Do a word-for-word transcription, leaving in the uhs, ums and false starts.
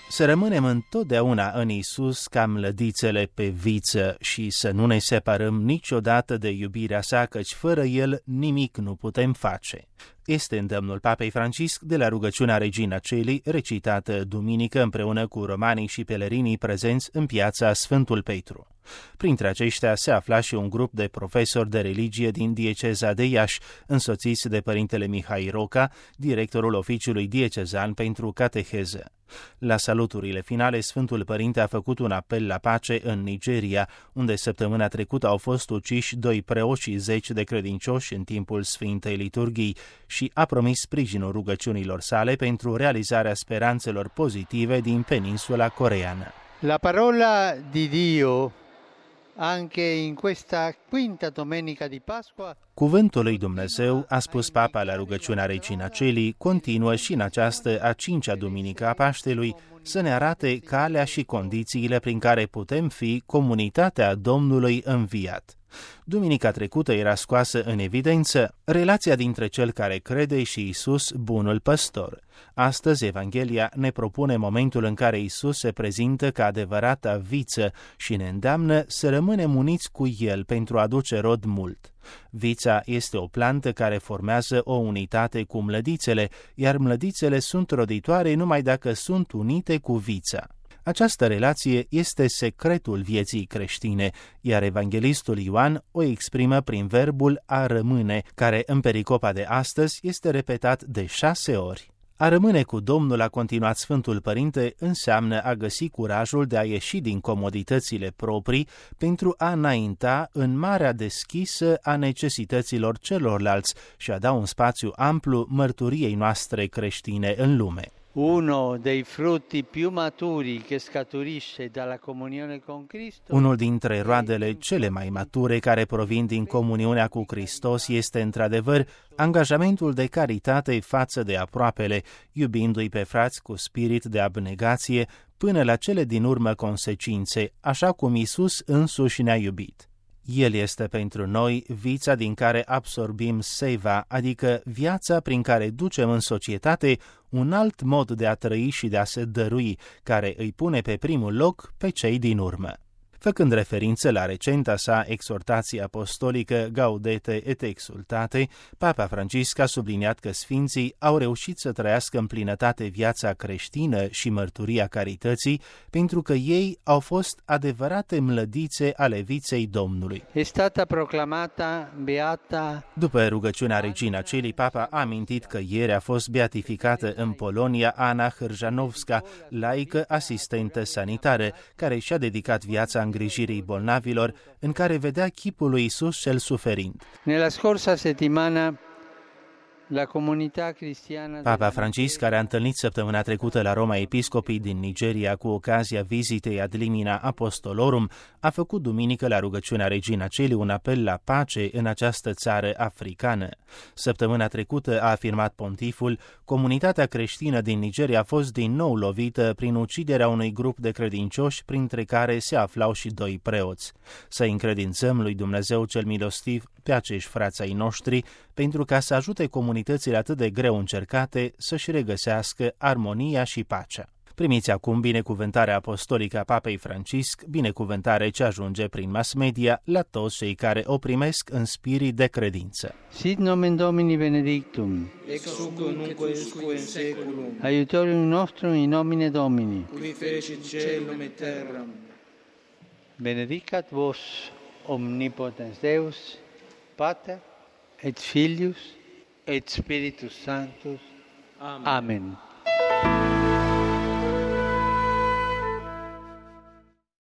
Să rămânem întotdeauna în Iisus ca mlădițele pe viță și să nu ne separăm niciodată de iubirea sa, căci fără El nimic nu putem face. Este îndemnul Papei Francisc de la rugăciunea Regina Caelii, recitată duminică împreună cu romanii și pelerinii prezenți în piața Sfântul Petru. Printre aceștia se afla și un grup de profesori de religie din dieceza de Iași, însoțiți de părintele Mihai Roca, directorul oficiului diecezan pentru cateheză. La saluturile finale, Sfântul Părinte a făcut un apel la pace în Nigeria, unde săptămâna trecută au fost uciși doi preoți și zeci de credincioși în timpul Sfintei Liturghii și a promis sprijinul rugăciunilor sale pentru realizarea speranțelor pozitive din peninsula coreeană. La parola di Dio anche in questa quinta domenica di Pasqua. Cuvântul lui Dumnezeu, a spus Papa la rugăciunea Regina Caelii, continuă și în această a cincea duminică a Paștelui să ne arate calea și condițiile prin care putem fi comunitatea Domnului înviat. Duminica trecută era scoasă în evidență relația dintre cel care crede și Iisus, bunul păstor. Astăzi, Evanghelia ne propune momentul în care Iisus se prezintă ca adevărata viță și ne îndeamnă să rămânem uniți cu El pentru a aduce rod mult. Vița este o plantă care formează o unitate cu mlădițele, iar mlădițele sunt roditoare numai dacă sunt unite cu vița. Această relație este secretul vieții creștine, iar evanghelistul Ioan o exprimă prin verbul a rămâne, care în pericopa de astăzi este repetat de șase ori. A rămâne cu Domnul, a continuat Sfântul Părinte, înseamnă a găsi curajul de a ieși din comoditățile proprii pentru a înainta în marea deschisă a necesităților celorlalți și a da un spațiu amplu mărturiei noastre creștine în lume. Uno dei frutti più maturi che scaturisce dalla comunione con Cristo. Unul dintre roadele cele mai mature care provin din comuniunea cu Hristos este într-adevăr angajamentul de caritate față de aproapele, iubindu-i pe frați cu spirit de abnegație până la cele din urmă consecințe, așa cum Iisus însuși ne-a iubit. El este pentru noi vița din care absorbim seva, adică viața prin care ducem în societate un alt mod de a trăi și de a se dărui, care îi pune pe primul loc pe cei din urmă. Făcând referință la recenta sa exhortație apostolică Gaudete et Exsultate, Papa Francisc a subliniat că sfinții au reușit să trăiască în plinătate viața creștină și mărturia carității, pentru că ei au fost adevărate mlădițe ale viței Domnului. È stata proclamata beata. După rugăciunea Regina Caelii, Papa a amintit că ieri a fost beatificată în Polonia Ana Hârjanovska, laică asistentă sanitară, care și-a dedicat viața îngrijirii bolnavilor, în care vedea chipul lui Iisus cel suferind. Nella scorsa settimana la comunità cristiana. Papa Francisc, care a întâlnit săptămâna trecută la Roma episcopii din Nigeria cu ocazia vizitei ad limina apostolorum, a făcut duminică la rugăciunea Regina Caelii un apel la pace în această țară africană. Săptămâna trecută, a afirmat pontiful, comunitatea creștină din Nigeria a fost din nou lovită prin uciderea unui grup de credincioși, printre care se aflau și doi preoți. Să încredințăm lui Dumnezeu cel milostiv pe acești frați ai noștri, pentru ca să ajute comunitățile atât de greu încercate să-și regăsească armonia și pacea. Primiți acum binecuvântarea apostolică a Papei Francisc, binecuvântare ce ajunge prin mass media la toți cei care o primesc în spirit de credință. Sit nomen Domini benedictum, ex hoc nunc usque in seculum, aiutorium nostrum in nomine Domini, qui fecit caelum et terram. Benedicat vos omnipotens Deus, Pater et Filius et Spiritus Sanctus. Amen. Amen.